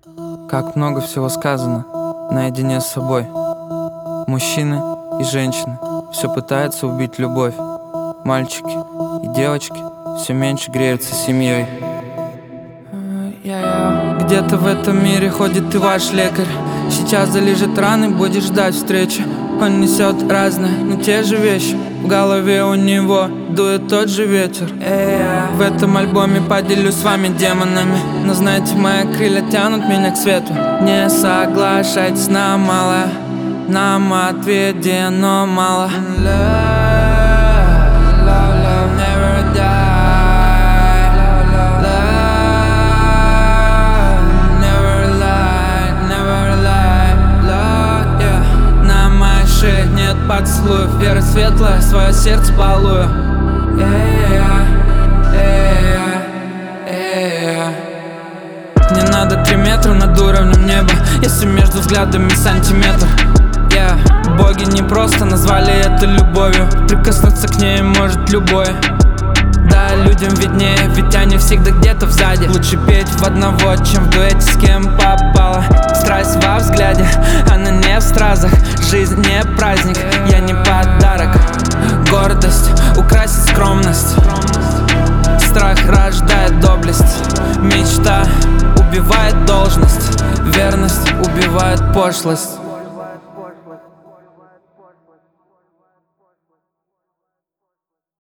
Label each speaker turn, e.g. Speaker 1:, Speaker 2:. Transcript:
Speaker 1: Как много всего сказано наедине с собой. Мужчины и женщины все пытаются убить любовь. Мальчики и девочки все меньше греются семьей. Где-то в этом мире ходит и ваш лекарь. Сейчас залежит раны, будешь ждать встречи. Он несет разные, но те же вещи. В голове у него дует тот же ветер. В этом альбоме поделюсь с вами демонами. Но знаете, мои крылья тянут меня к свету. Не соглашайтесь на малое, нам отведено мало. Нет поцелуев, вера светлая, свое сердце балую. Мне надо 3 метра над уровнем неба, если между взглядами сантиметр. Боги не просто назвали это любовью, прикоснуться к ней может любой. Да, людям виднее, ведь они всегда где-то сзади. Лучше петь в одного, чем в дуэте с кем попало. Страсть во взгляде, она не в стразах. Жизнь не праздник, я не подарок. Гордость украсит скромность. Страх рождает доблесть. Мечта убивает должность. Верность убивает пошлость.